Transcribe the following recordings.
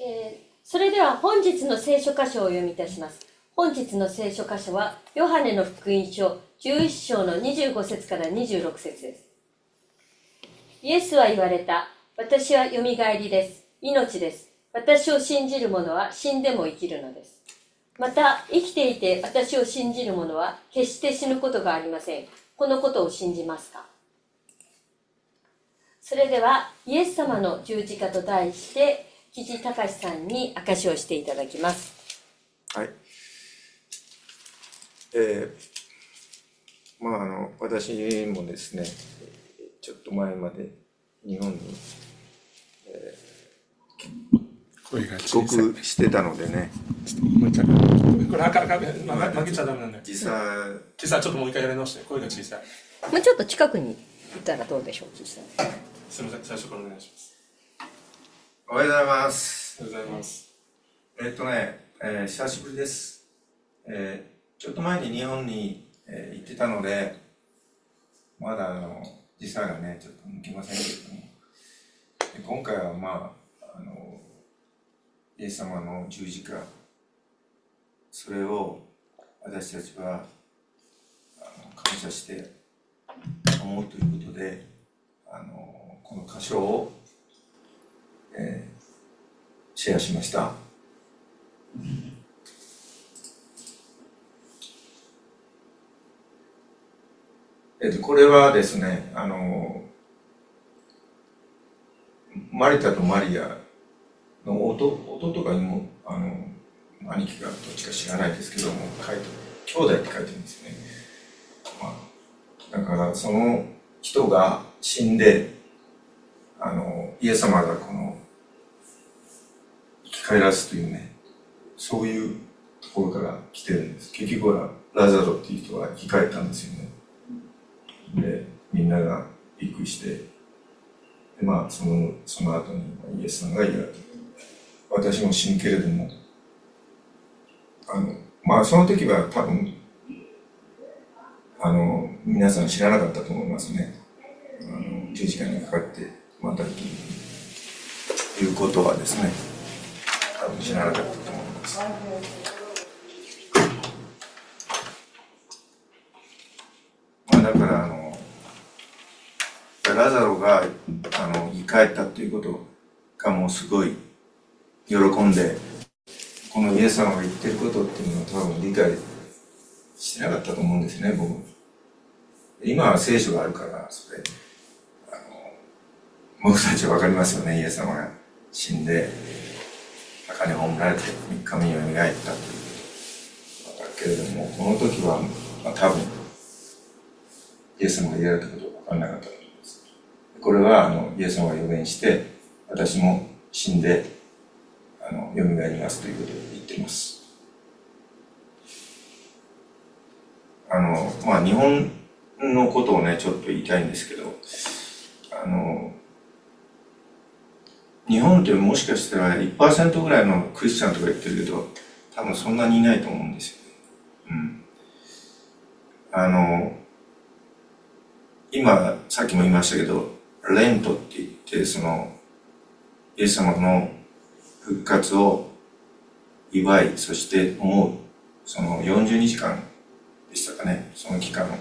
それでは本日の聖書箇所をお読みいたします。本日の聖書箇所は、ヨハネの福音書11章の25節から26節です。イエスは言われた。私はよみがえりです。命です。私を信じる者は死んでも生きるのです。また、生きていて私を信じる者は決して死ぬことがありません。このことを信じますか？それでは、イエス様の十字架と題して、木地隆さんに証しをしていただきます。 はい。私もですね、ちょっと前まで日本に、帰国してたのでね。 これ赤負けちゃダメなんだよ。小さい、ちょっともう一回やり直して、声が小さい。 もうちょっと近くにいたらどうでしょう、木地さん。 すみません、最初からお願いします。 おはようございます。 おはようございます。 久しぶりです。ちょっと前に日本に、行ってたので、まだ時差がね、ちょっと抜けませんけれども、今回はイエス様の十字架、それを私たちは感謝して思うということで、この箇所を、シェアしました。これはですね、マリタとマリアの弟か妹、兄貴がどっちか知らないですけども、兄弟って書いてるんですよね。だからその人が死んで、イエス様がこの生き返らすというね、そういうところから来てるんです。結局はラザロっていう人が生き返ったんですよね。で、みんながびっくりして、でその後にイエス様が言われた。私も死ぬけれども、その時は多分、皆さん知らなかったと思いますね。十字架にかかって、また生きるということはですね、多分知らなかったと思います。だからラザロが生き返ったということがもうすごい喜んで、このイエス様が言ってることっていうのを多分理解してなかったと思うんですね、僕。今は聖書があるから、それ僕たちは分かりますよね。イエス様が死んで墓に葬られて3日目によみがえったということ分かるけれども、この時は、多分イエス様が言われたことが分からなかったと思います。これはイエス様が予言して、私も死んでよみがえりますということを言っています。日本のことをね、ちょっと言いたいんですけど、日本ってもしかしたら 1% ぐらいのクリスチャンとか言ってるけど、多分そんなにいないと思うんですよね。今、さっきも言いましたけど、レントって言って、イエス様の復活を祝い、そして思う、その40日間でしたかね、その期間。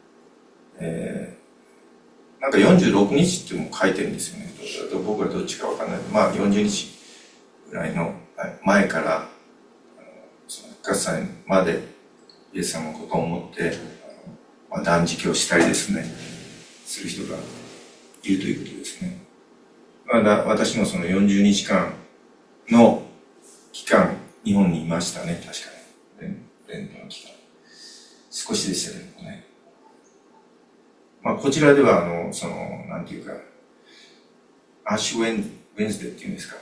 なんか46日っても書いてるんですよね。僕はどっちかわかんない。40日ぐらいの前から、その復活祭までイエス様のことを思って、断食をしたりですね、する人がいるということですね。私もその40日間の期間、日本にいましたね、確かに。レントの期間。少しでしたけどもね。こちらでは、なんていうか、アッシュウェンズデーっていうんですか。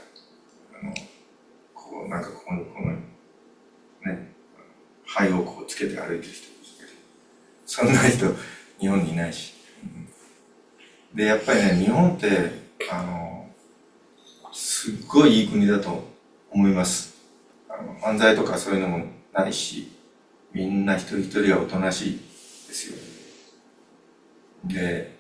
このね、灰をこうつけて歩いてる人ですけど、そんな人、日本にいないし。で、やっぱりね、日本って、すっごいいい国だと思います。犯罪とかそういうのもないし、みんな一人一人がおとなしいですよ。で、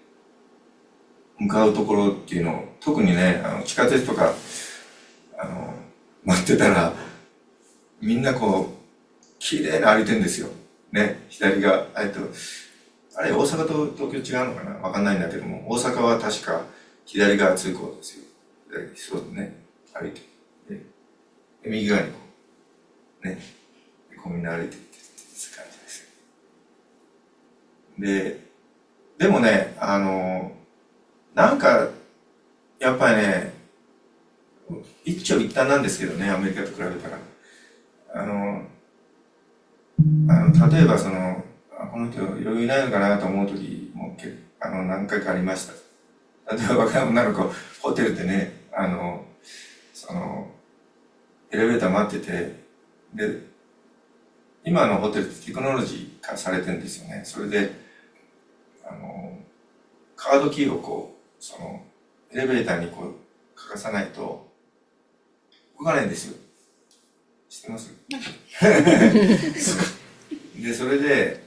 向かうところっていうのを、特にね、地下鉄とか、 ってたら、みんなこう、綺麗に歩いてるんですよ。ね、左が、あれ、大阪と東京違うのかなわかんないんだけども、大阪は確か左側通行ですよ。そうね、歩いて。で、右側にこう、ね、こうみんな歩いていってって感じですよ。でもね、なんか、やっぱりね、一長一短なんですけどね、アメリカと比べたら。例えばこの人余裕ないのかなと思う時も何回かありました。例えば若い女の子、ホテルでね、エレベーター待ってて、で、今のホテルってテクノロジー化されてるんですよね。それで、カードキーをこう、エレベーターにこう、かかさないと、動かないんですよ。知ってますで、それで、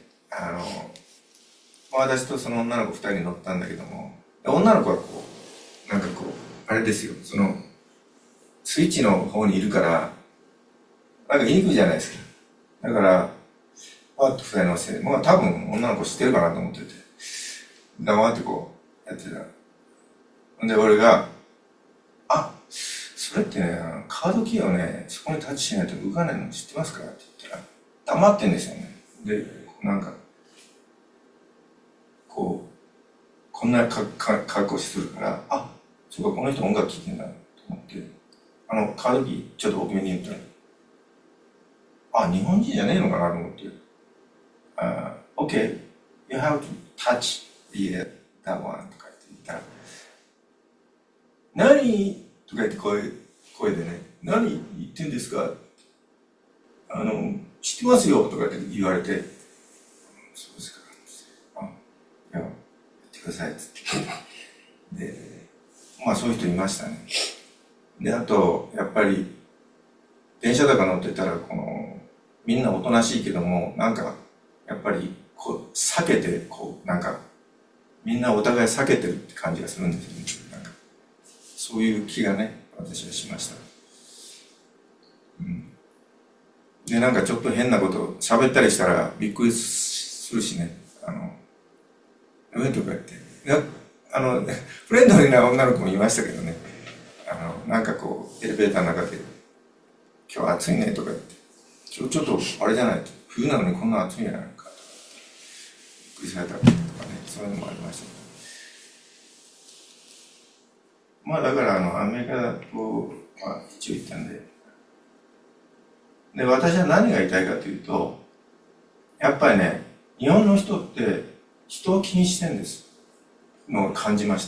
私とその女の子2人乗ったんだけども、女の子はこう、なんかこう、あれですよ、スイッチの方にいるから、なんか言いにくいじゃないですか。だから、パッと2人乗せて、まあ多分女の子知ってるかなと思ってて、黙ってこう、やってた。で、俺が、それってね、カードキーをね、そこにタッチしないと動かないの知ってますかって言ったら、黙ってんですよね。で、なんか、こんな格好するから、そうか、この人音楽聴いてんだと思って、カードキーちょっと大きめに言ったら、日本人じゃねえのかなと思って、OK, you have to touch that one とかって言ったら、何とか言って声でね、何言ってんですか知ってますよとかって言われて、そうですか。やってくださいっつって。で、まあそういう人いましたね。で、あと、やっぱり、電車とか乗ってたら、みんなおとなしいけども、なんか、やっぱり、こう、避けて、なんか、みんなお互い避けてるって感じがするんですよね。なんか、そういう気がね、私はしました。で、なんかちょっと変なこと喋ったりしたらびっくりするしね。とか言って。フレンドリーな女の子もいましたけどね。なんかこう、エレベーターの中で、今日暑いねとか言って、ちょっとあれじゃないと。冬なのにこんな暑いんじゃないのかとか、びっくりされたりとかね、そういうのもありましたけど。まあだからアメリカだと、一応言ったんで、私は何が言いたいかというと、やっぱりね、日本の人って人を気にしてるんですのを感じました。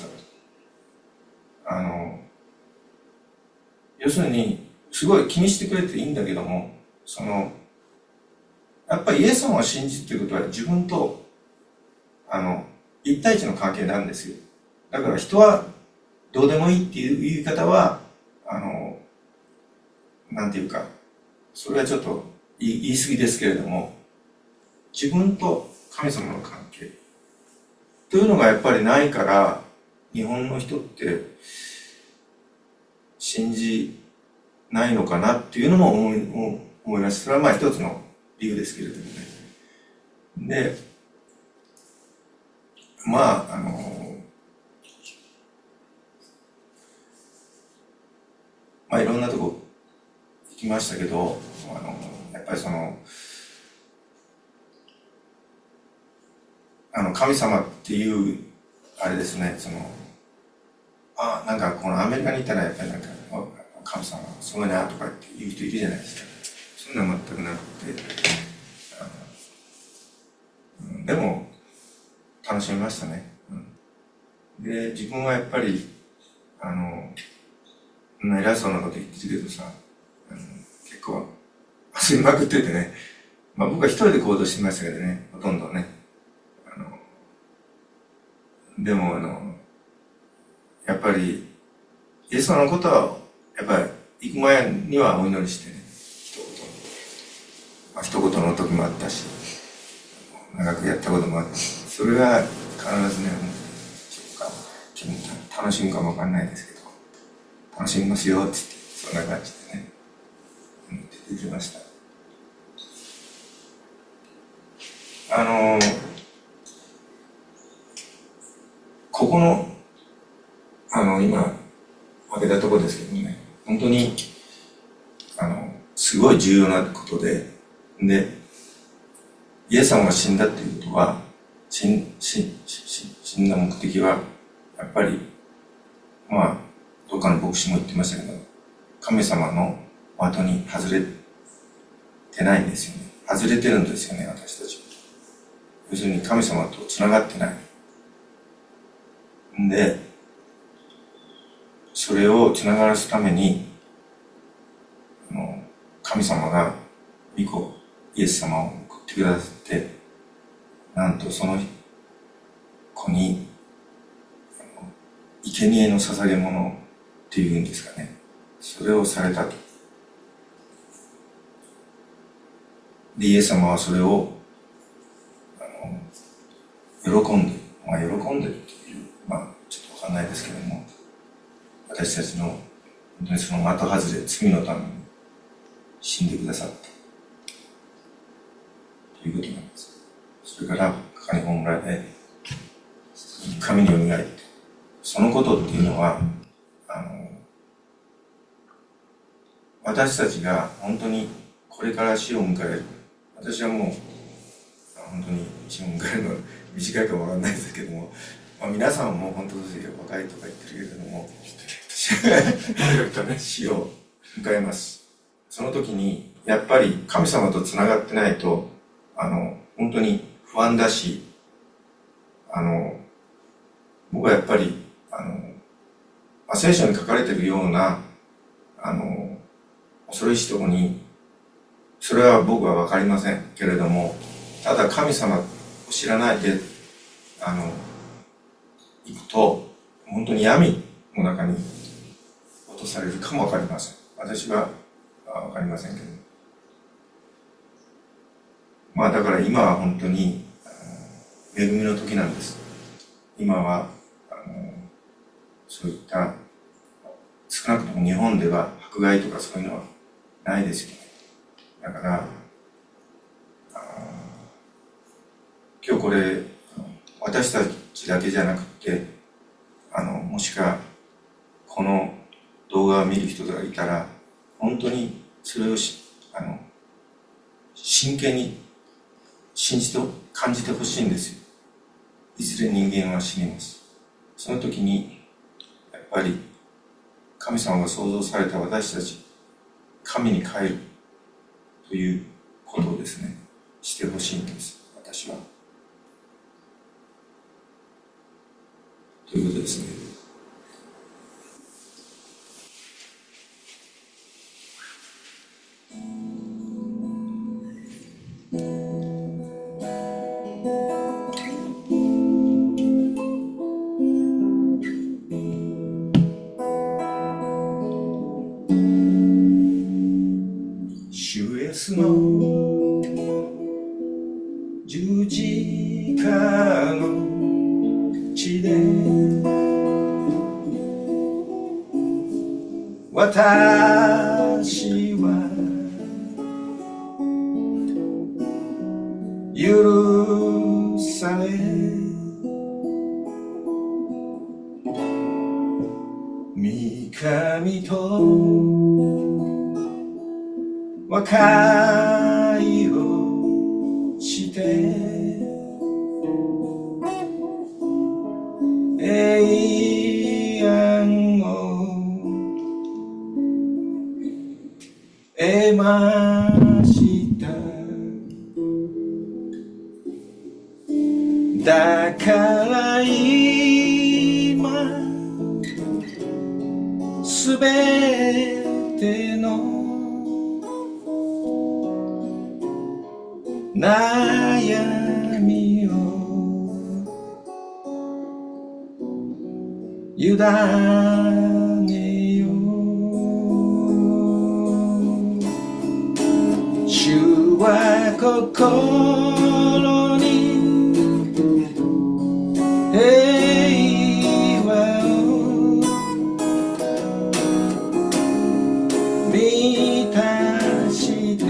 要するに、すごい気にしてくれていいんだけども、やっぱりイエス様を信じるということは自分と、一対一の関係なんですよ。だから人はどうでもいいっていう言い方は、なんていうか、それはちょっと言い過ぎですけれども、自分と神様の関係というのがやっぱりないから、日本の人って信じないのかなっていうのも思います。それはまあ一つの理由ですけれどもね。で、まあ、いろんなとこ行きましたけど、やっぱり神様っていう、あれですね、なんかこのアメリカにいたらやっぱりなんか、神様すごいなとかって言う人いるじゃないですか。そういうのは全くなくて、でも、楽しみましたね。で、自分はやっぱり、偉そうなこと言ってるけどさ、結構遊びまくっててね、僕は一人で行動してましたけどね、ほとんどね。でもやっぱり、イエス様のことは、やっぱり行く前にはお祈りしてね、一言の時もあったし、長くやったこともあったし、それが必ずね、楽しむかもわかんないですけど、楽しみますよって言って、そんな感じでね。 てました。ここの今開けたところですけどね、本当にすごい重要なことで、イエス様が死んだっていうことは、死んだ目的はやっぱり、どっかの牧師も言ってましたけど、神様の的に外れてないんですよね。外れてるんですよね、私たち。要するに神様とつながってない。で、それをつながらすために、神様が御子イエス様を送ってくださって、なんとその子に生贄の捧げ物っていうんですかね、それをされたと。でイエス様はそれを喜んで、喜んでっていう、ちょっとわかんないですけども、私たちの本当にその的外れ、罪のために死んでくださったということなんです。それから墓に葬られ、神によみがえって、そのことっていうのは私たちが本当にこれから死を迎える。私はもう本当に死を迎えるのは短いかもわかんないですけども、皆さんも本当ですよ、若いとか言ってるけれども死を迎えます。その時にやっぱり神様とつながってないと本当に不安だし、僕はやっぱり聖書に書かれているような恐ろしいところに、それは僕は分かりませんけれども、ただ神様を知らないで行くと本当に闇の中に落とされるかも分かりません。私は分かりませんけど、だから今は本当に恵みの時なんです。今はそういった少なくとも日本では迫害とかそういうのはないですよね。だから今日これ私たちだけじゃなくてもしかこの動画を見る人がいたら本当にそれを真剣に信じて感じてほしいんですよ。いずれ人間は死にます。その時にやっぱり神様が創造された私たち、神に帰るということをですね、してほしいんです、私は。ということですね。主イエスの十字架の地で私は許され、御神と和解をして永遠を得ました。だから今すべての悩みを委ねよう。主は心に平和を満たして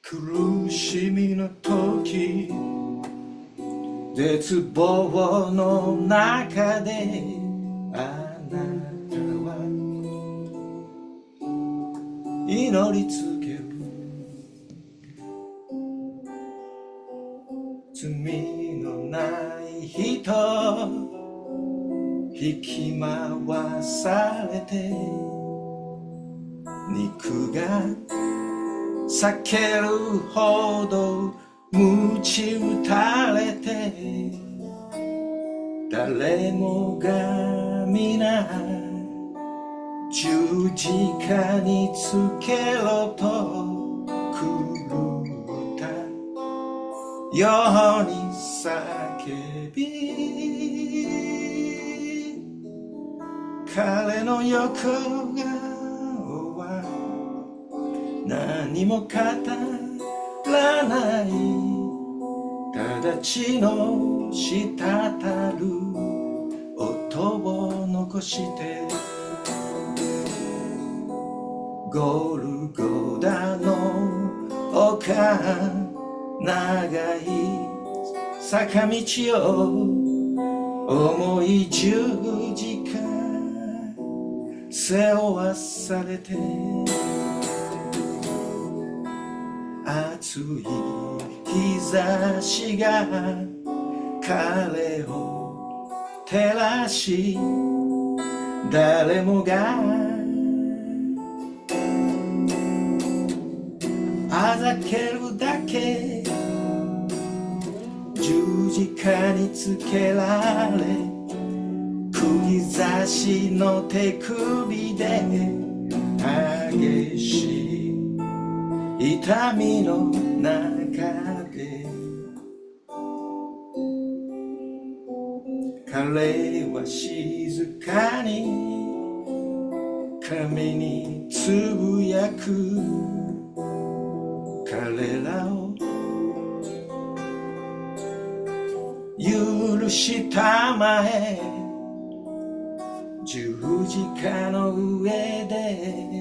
苦しみの時、絶望の中であなたは祈り続ける。罪のない人、引き回されて、肉が裂けるほど鞭打たれて、誰もが皆十字架につけろと狂ったように叫び、彼の横顔は何も語らない、ただ血の滴る音を残して、ゴルゴダの丘、長い坂道を重い十字架背負わされて、熱い日差しが彼を照らし、誰もがあざけるだけ、十字架につけられ、釘刺しの手首で激しい痛みの中で、彼は静かに神につぶやく、彼らを許したまえ、十字架の上で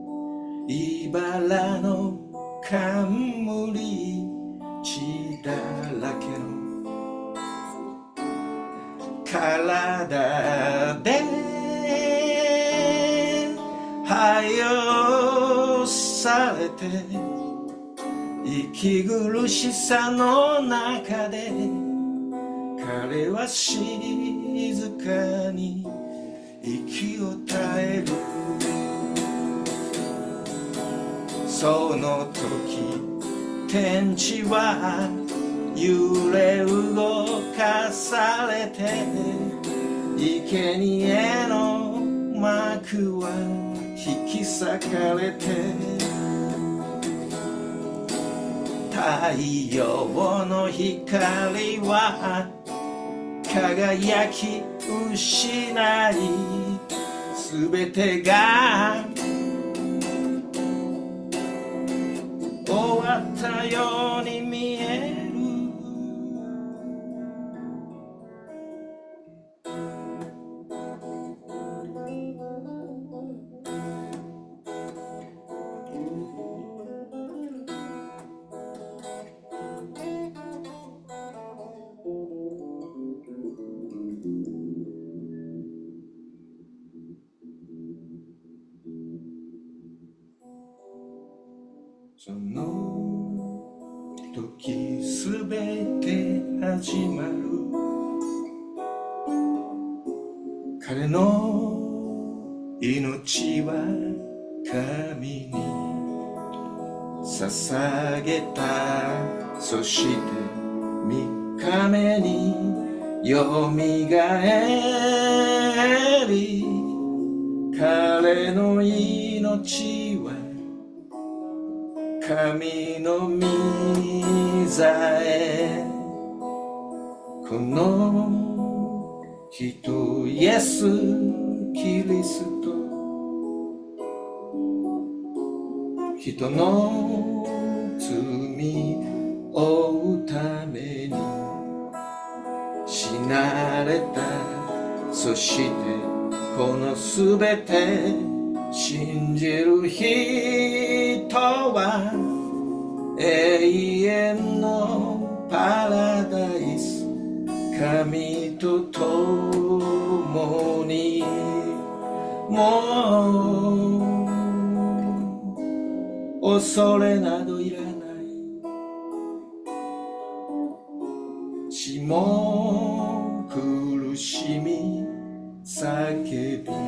茨の冠、血だらけの体で排除されて、息苦しさの中で彼は静かに息を絶える。その時天地は揺れ動かされて、生贄の幕は引き裂かれて、太陽の光は輝き失い、すべてが終わったように見える。その時すべて始まる。彼の命は神に捧げた。そして三日目によみがえり、彼の命は神の御座へ。この人イエス・キリスト、人の罪を負うために死なれた。そしてこのすべて信じる人は永遠のパラダイス神と共にもう恐れなどいらない死も苦しみ叫び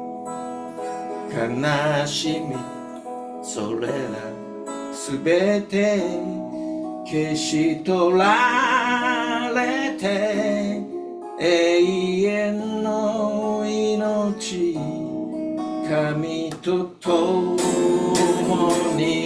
悲しみそれらすべて消し取られて永遠の命神と共に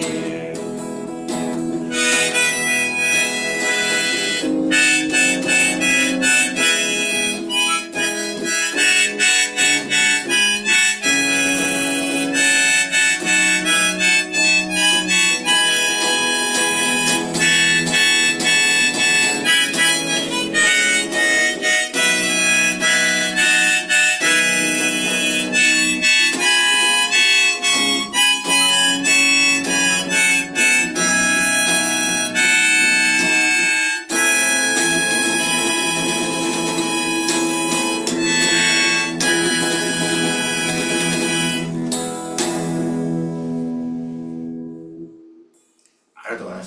ありがとうございました。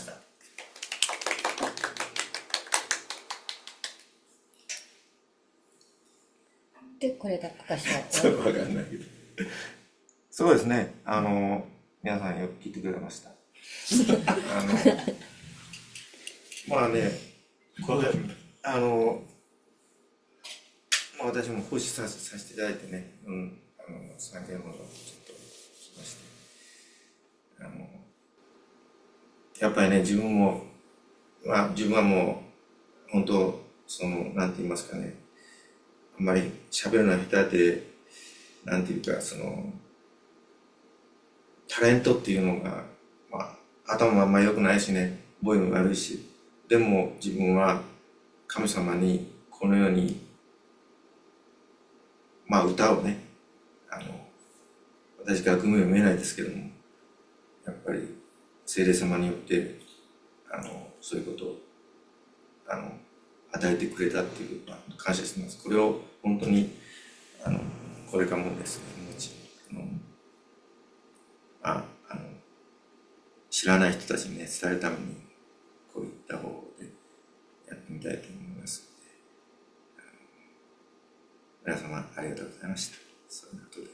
で、これが証は。 ちょっとわかんないけど。そうですね。皆さんよく聞いてくれました。まあね、これ、まあ、私も奉仕させていただいてね、3件ほどちょっとしまして、やっぱりね、自分はもう、本当、なんて言いますかね、あんまり喋るのは下手で、なんていうか、タレントっていうのが、まあ、頭もあんまり良くないしね、ボイも悪いし、でも自分は神様にこのように、まあ歌をね、私学名は見えないですけども、やっぱり聖霊様によって、そういうことを、与えてくれたっていう、感謝してます。これを本当に、これからもですね、知らない人たちにね、伝えるために、こういった方法でやってみたいと思いますので、皆様ありがとうございました。そういうことで。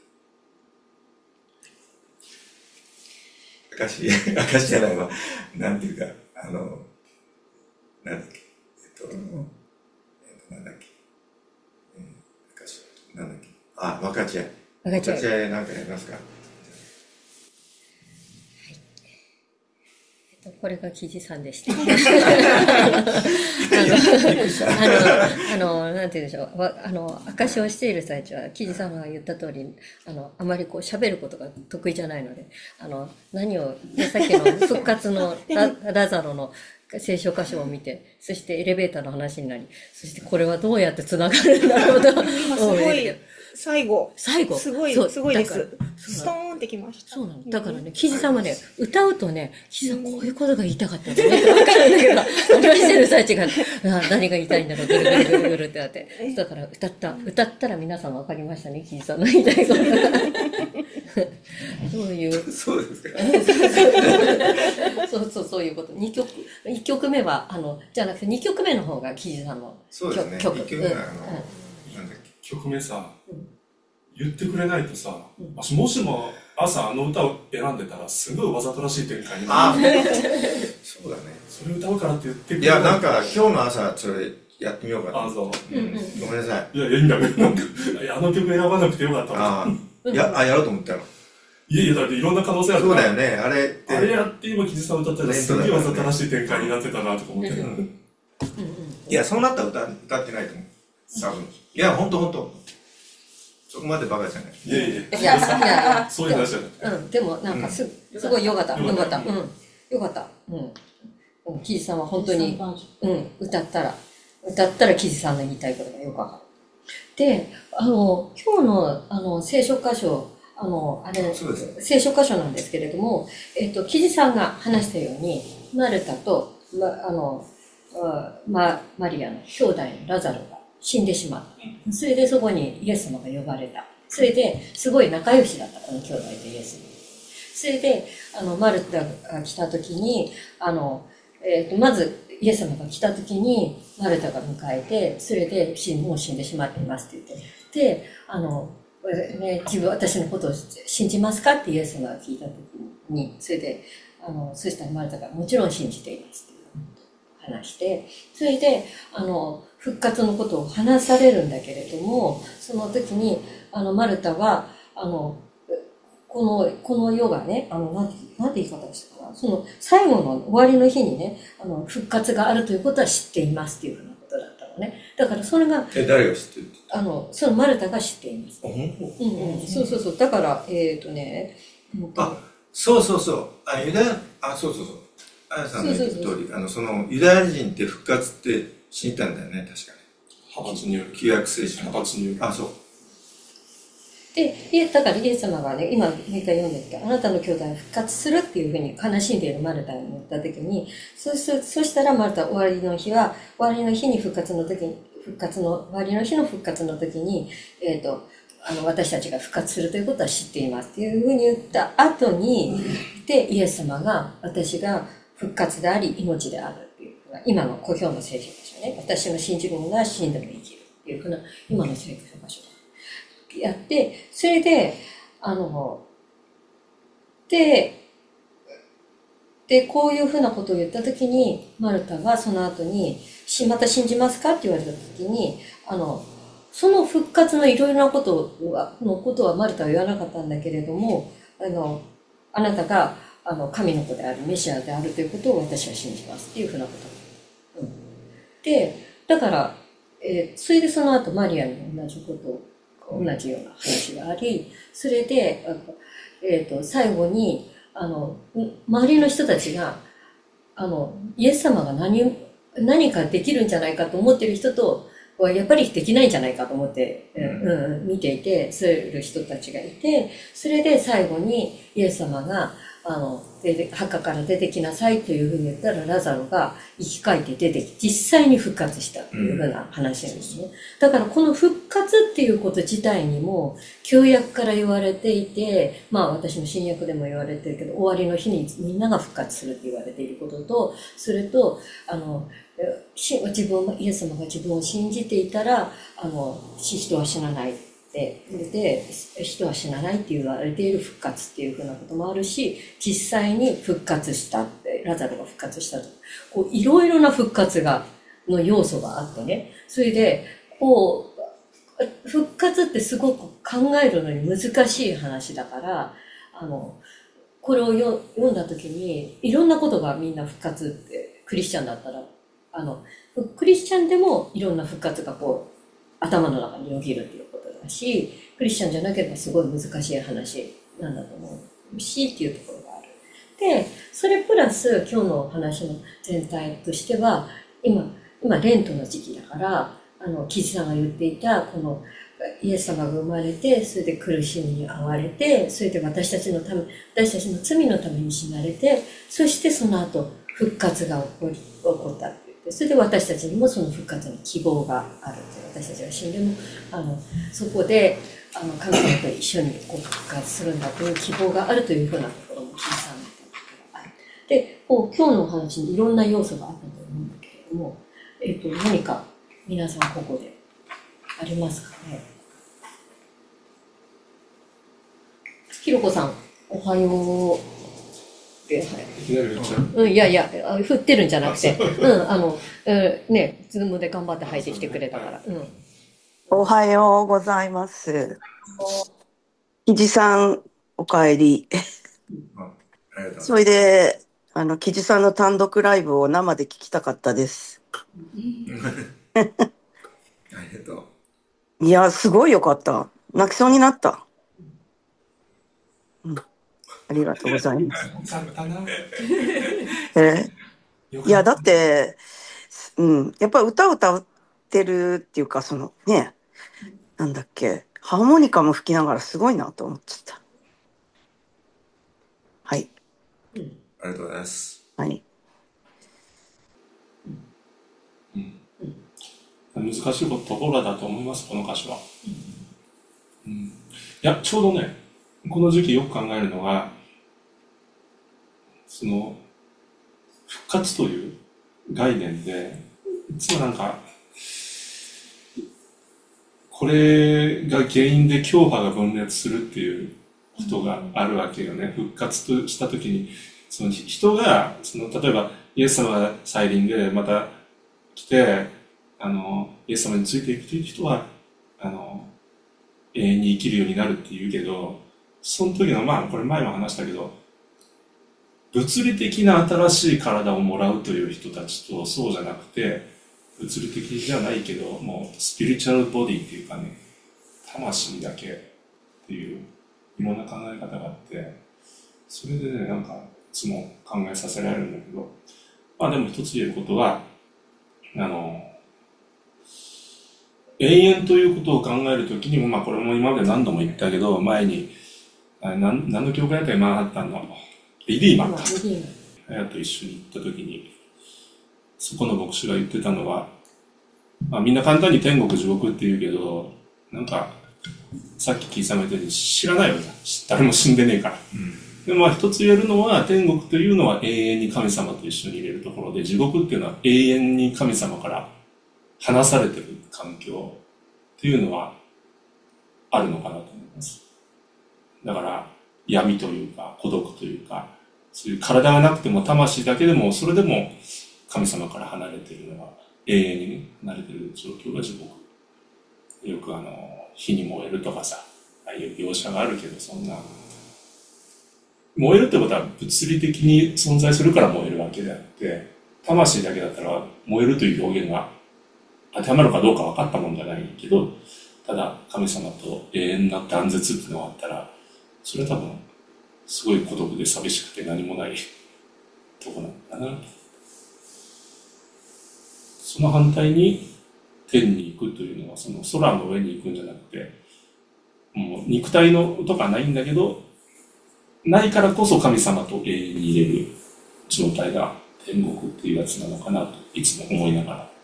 証じゃないわ。なんていうか、なんだっけ。なんだっけ。証、なんだっけ。分かち合い。分かち合いなんかやりますか。 これが記事さんでした。なんて言うんでしょう。証をしている最中は、記事さんが言った通り、あまりこう喋ることが得意じゃないので、何を、さっきの復活のラザロの聖書箇所を見て、そしてエレベーターの話になり、そしてこれはどうやって繋がるんだろうと。 すごい。最後。すごいです。ストーンってきました。 そうなの。だからね、キジさんはね、歌うとね、キジさんこういうことが言いたかったんだね。わかるんだけど、話してる最中が、何が言いたいんだろう、ぐるぐるぐるぐるってなって。だから歌ったら皆さんわかりましたね、キジさんの言いたいことが。そういう。 そうですか。 そういうこと。1曲目は、じゃなくて2曲目の方がキジさんの曲。そうですね。1曲目はなんだっけ。 曲名さ、言ってくれないとさ、もしも朝歌を選んでたらすごいわざとらしい展開になる。 そうだね。 それ歌うからって言ってくれいや、なんか今日の朝それやってみようかな。 そう。 ごめんなさい。 いや、いいんだけど、曲選ばなくてよかったやろうと思ったの。 いや、だっていろんな可能性あるから。そうだよね、あれやって今、キジさん歌ったらすげえわざとらしい展開になってたなとか思って。 いや、そうなったら歌ってないと思う。多分。いや、ほんと。そこまでバカじゃない。 いや、そういう話じゃない。 でも、なんかすごいよかった。よかった。キジさんは本当に、歌ったらキジさんの言いたいことがよくわかる。で、今日の、聖書箇所、聖書箇所なんですけれども、キジさんが話したように、 マルタと、マリアの兄弟のラザロが死んでしまった。それでそこにイエス様が呼ばれた。それですごい仲良しだった、この兄弟とイエス様。それで、マルタが来た時に、まず、イエス様が来た時に、マルタが迎えて、それで、もう死んでしまっていますって言って。で、私のことを信じますかってイエス様が聞いた時に、それで、そしたらマルタがもちろん信じていますって話して、それで、復活のことを話されるんだけれども、その時に、マルタは、この世がね、なんて言い方をしたかな、その最後の終わりの日にね、復活があるということは知っていますっていうふうなことだったのね。だからそれが、 誰が知ってる？ そのマルタが知っています。そうそうそう。だから、 そうそうそう。そうそうそう。あやさんの言った通り、そのユダヤ人って復活って信じたんだよね、確かに。 派閥による。 旧約聖書。 派閥による。 そう。 で、だからイエス様がね、今、見た読んでて、あなたの兄弟は復活するっていうふうに悲しんでいるマルタに言ったときに、そしたらマルタ終わりの日に復活の終わりの日の復活の時に、私たちが復活するということは知っていますっていうふうに言った後に、で、イエス様が私が復活であり、命であるっていう、今の小標の聖書箇所ね、私の信じる者が死んでも生きるっていうふうな、今の聖書箇所やって、それで、こういうふうなことを言ったときに、マルタがその後に、また信じますかって言われたときに、その復活のいろいろなことはマルタは言わなかったんだけれども、あなたが、神の子である、メシアであるということを私は信じますっていうふうなこと。で、だから、それでその後マリアに同じような話があり、それで、最後に、周りの人たちが、イエス様が何かできるんじゃないかと思っている人と、やっぱりできないんじゃないかと思って、見ていて、そういう人たちがいて、それで最後にイエス様が、墓から出てきなさいというふうに言ったら、ラザロが生き返って出てき、実際に復活したというふうな話なんですね。だからこの復活っていうこと自体にも、旧約から言われていて、私の新約でも言われてるけど、終わりの日にみんなが復活するって言われていることと、それと、イエス様が自分を信じていたら、人は死なない。で、人は死なないって言われている復活っていうふうなこともあるし、実際に復活したって、ラザロが復活したと。いろいろな復活の要素があってね。それで、復活ってすごく考えるのに難しい話だから、これを読んだ時に、いろんなことがみんな復活って、クリスチャンだったら、クリスチャンでもいろんな復活が頭の中によぎるっていうことだし、クリスチャンじゃなければすごい難しい話なんだと思うしっていうところがある。で、それプラス今日の話の全体としては、今レントの時期だから、キジさんが言っていた、このイエス様が生まれて、それで苦しみに遭われて、それで私たちの罪のために死なれて、そしてその後、復活が起こったって言って、それで私たちにもその復活に希望があるって、私たちが死んでも、そこで、神様と一緒に復活するんだという希望があるというふうなところもキリさんのところがある。で、今日のお話にいろんな要素があったと思うんだけれども、何か皆さんここでありますかね。ひろこさん、おはよう。 いきなり言っちゃう。 いや、振ってるんじゃなくて、ね、ズームで頑張って入ってきてくれたから。 おはようございます。キジさん、お帰り。それで、キジさんの単独ライブを生で聞きたかったです。 ありがとう。 いや、すごいよかった。泣きそうになった。ありがとうございます。いや、だって、やっぱり歌ってるっていうか、なんだっけ、ハーモニカも吹きながらすごいなと思っちゃった。はい。 ありがとうございます。 はい。 難しいところだと思います、この歌詞は。いや、ちょうどね、この時期よく考えるのが、その、復活という概念で、いつもなんか、これが原因で教派が分裂するっていうことがあるわけよね。復活としたときに、その人が、例えば、イエス様が再臨でまた来て、イエス様についていくという人は、永遠に生きるようになるって言うけど、その時の、これ前も話したけど、物理的な新しい体をもらうという人たちと、そうじゃなくて、物理的じゃないけど、もうスピリチュアルボディっていうかね、魂だけっていう、いろんな考え方があって、それでね、なんか、いつも考えさせられるんだけど、でも一つ言えることは、永遠ということを考えるときにも、これも今まで何度も言ったけど、前に、何の教会だったか、マンハッタンの、リディーマンか。親と一緒に行ったときに、そこの牧師が言ってたのは、みんな簡単に天国地獄って言うけど、なんか、さっき聞いたみたいに知らないよね。誰も死んでねえから。でも一つ言えるのは、天国というのは永遠に神様と一緒にいれるところで、地獄っていうのは永遠に神様から離されてる環境っていうのはあるのかなと思います。だから、闇というか、孤独というか、そういう体がなくても魂だけでも、それでも神様から離れているのは、永遠に、ね、離れている状況が地獄。よく火に燃えるとかさ、ああいう描写があるけど、そんな、燃えるってことは物理的に存在するから燃えるわけであって、魂だけだったら燃えるという表現が当てはまるかどうか分かったもんじゃないけど、ただ神様と永遠な断絶っていうのがあったら、それは多分すごい孤独で寂しくて何もないとこなんだな。その反対に天に行くというのはその空の上に行くんじゃなくて、もう肉体のとかないんだけど、ないからこそ神様と永遠に入れる状態が天国っていうやつなのかなといつも思いながら、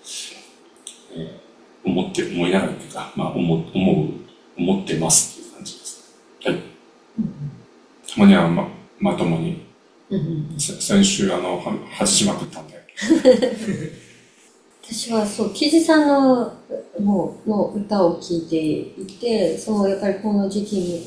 思いながらっていうか、思ってますっていう感じです。はい。たまにはまともに、先週外しまくったんで。 私はそう、キジさんの歌を聴いていて、やっぱりこの時期に、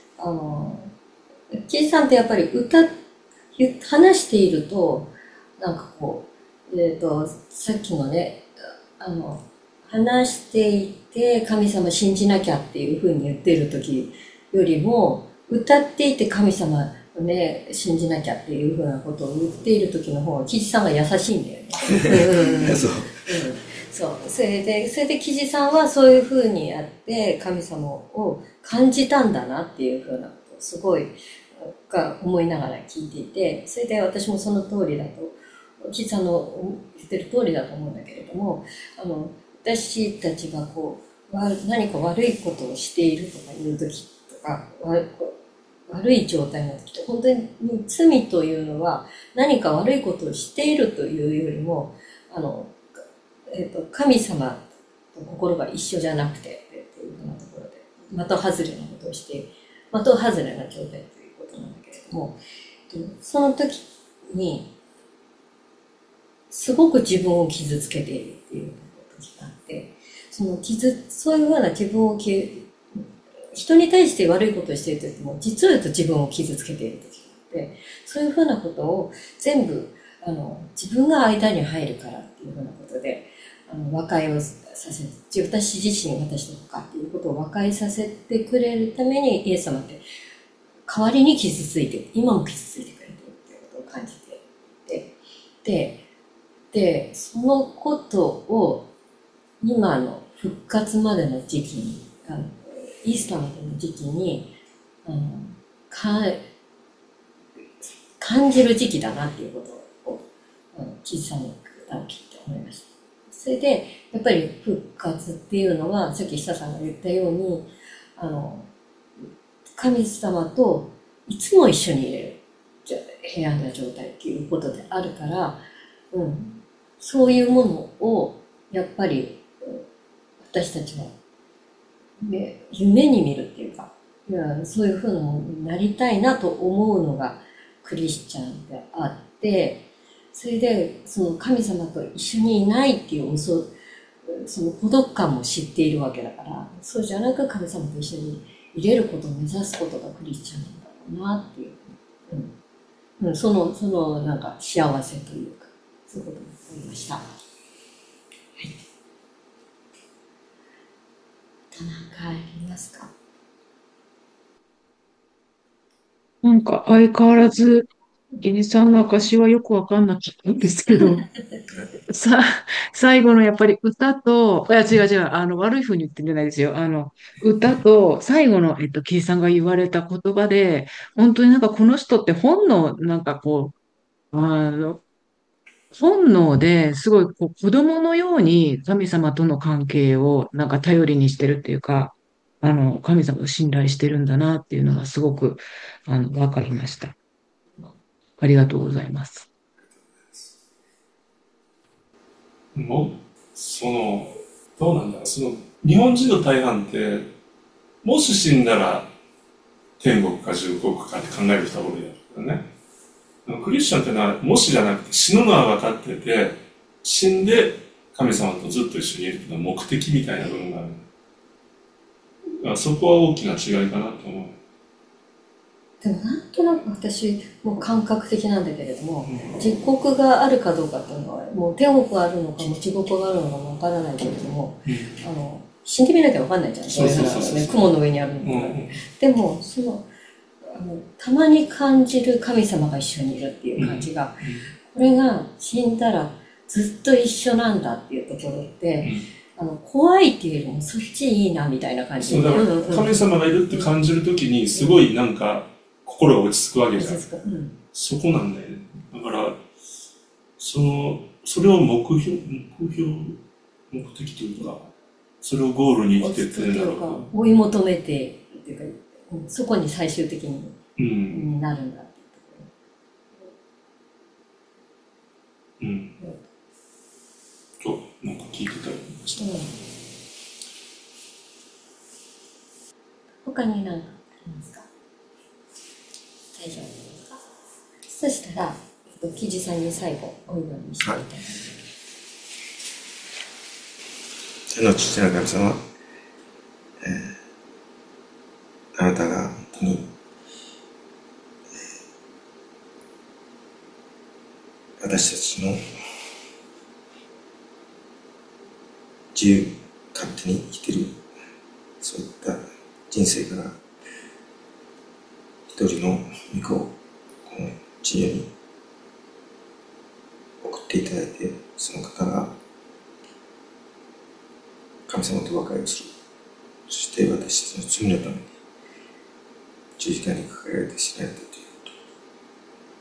キジさんってやっぱり話していると、なんかこう、さっきのね、話していて神様信じなきゃっていうふうに言ってる時よりも、歌っていて神様をね、信じなきゃっていうふうなことを言っている時の方が、キジさんが優しいんだよね。そう。それでキジさんはそういうふうにやって神様を感じたんだなっていうふうなことをすごい思いながら聞いていて、それで私もその通りだと、キジさんの言ってる通りだと思うんだけれども、私たちがこう何か悪いことをしているとかいう時とか、悪い状態の時って本当に罪というのは何か悪いことをしているというよりも神様と心が一緒じゃなくてというようなところで的外れなことをして的外れな状態ということなんだけれども、その時にすごく自分を傷つけているっていう時があって、そういうふうな自分を人に対して悪いことをしていると言っても、実は言うと自分を傷つけている時があって、そういうふうなことを全部自分が間に入るからっていうふうなことで和解をさせて、私自身私とかっていうことを和解させてくれるためにイエス様って代わりに傷ついて、今も傷ついてくれてるっていうことを感じて、でそのことを今の復活までの時期にイースターまでの時期に感じる時期だなっていうことをキジさんの歌を聞いて思いました。それでやっぱり復活っていうのはさっき久さんが言ったように神様といつも一緒にいれる平安な状態っていうことであるから、そういうものをやっぱり私たちは。で、夢に見るっていうか、いやそういうふうになりたいなと思うのがクリスチャンであって、それでその神様と一緒にいないっていうその孤独感も知っているわけだから、そうじゃなく神様と一緒に入れることを目指すことがクリスチャンなんだろうなっていう、そのなんか幸せというか、そういうことに思いました。はい。何かありますか？ なんか相変わらず、ギニさんの証はよくわかんなかったんですけど、さ、最後のやっぱり歌と、いや違う違う、悪い風に言ってんじゃないですよ。歌と、最後の、キリさんが言われた言葉で、本当になんかこの人って本能、なんかこう、本能ですごいこう子供のように神様との関係をなんか頼りにしてるっていうか、神様を信頼してるんだなっていうのがすごく、わかりました。ありがとうございます。 もう、どうなんだろう、日本人の大半って、もし死んだら天国か地獄かって考える人が多いんだよね。クリスチャンってのは、もしじゃなくて死ぬのは分かってて、死んで神様とずっと一緒にいるっていうのは目的みたいな部分がある。だからそこは大きな違いかなと思う。 でもなんとなく私も感覚的なんだけれども、地獄があるかどうかっていうのは、もう天国があるのかも地獄があるのかもわからないけれども、死んでみなきゃわかんないじゃん。そういう話ね、雲の上にあるのか、でもたまに感じる神様が一緒にいるっていう感じが、これが死んだらずっと一緒なんだっていうところって、怖いっていうよりもそっちいいなみたいな感じ。 そうだから神様がいるって感じるときにすごいなんか心が落ち着くわけじゃん。そこなんだよね。だからそれを目的というか、それをゴールに生きてってなるか追い求めてっていうか、そこに最終的になるんだっていうところ。なんか聞いてたりした。 他に何かありますか？大丈夫ですか？そしたら、記事さんに最後お祈りしていただきます。 天の父なる神様、あなたが本当に、私たちの自由勝手に生きているそういった人生から一人の御子をこの地上に送っていただいて、その方が神様と和解をする。そして私たちの罪のために十字架にかけられて死なれたということ、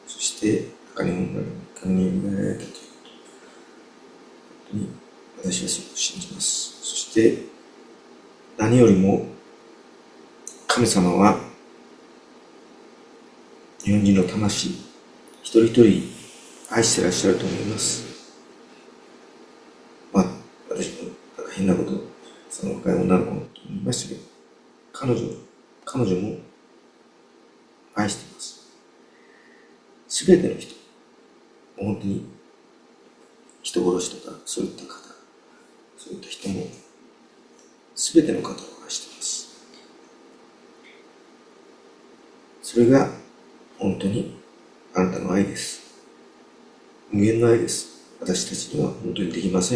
そして神によみがえられたということ、本当に私はそれを信じます。そして何よりも神様は日本人の魂一人一人愛してらっしゃると思います。私もなんか変なこと、その若い女の子のこと言いましたけど、彼女も愛しています。すべての人、本当に人殺しとかそういった方、そういった人もすべての方を愛しています。それが本当にあなたの愛です。無限の愛です。私たちには本当にできません。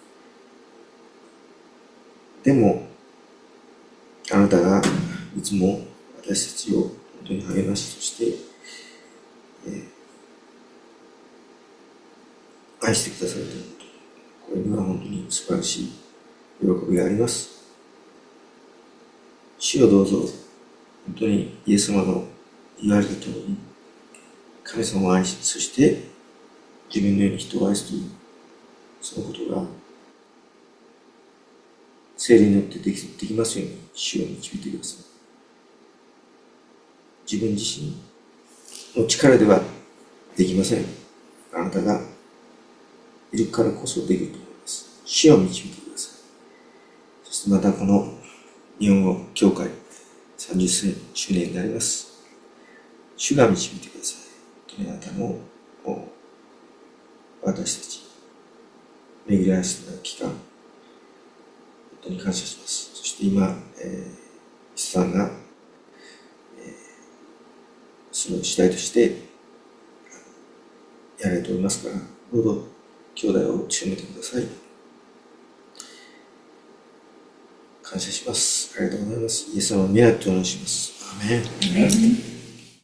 でもあなたがいつも私たちを本当に励ましとして、愛してくださるということ、これには本当に素晴らしい喜びがあります。主をどうぞ本当にイエス様の言われた通り、神様を愛し、そして自分のように人を愛すという、そのことが聖霊によってできますように、主を導いてください。自分自身の力ではできません。あなたがいるからこそできると思います。主を導いてください。 してまたこの日本語教会30周年になります。主が導いてください。どなたの私たち、巡り合わせた期間、本当に感謝します。そして今、石さんが、その主体としてやられておりますから、どうぞ兄弟を強めてください。感謝します。ありがとうございます。イエス様の皆にとお願いします。アーメン。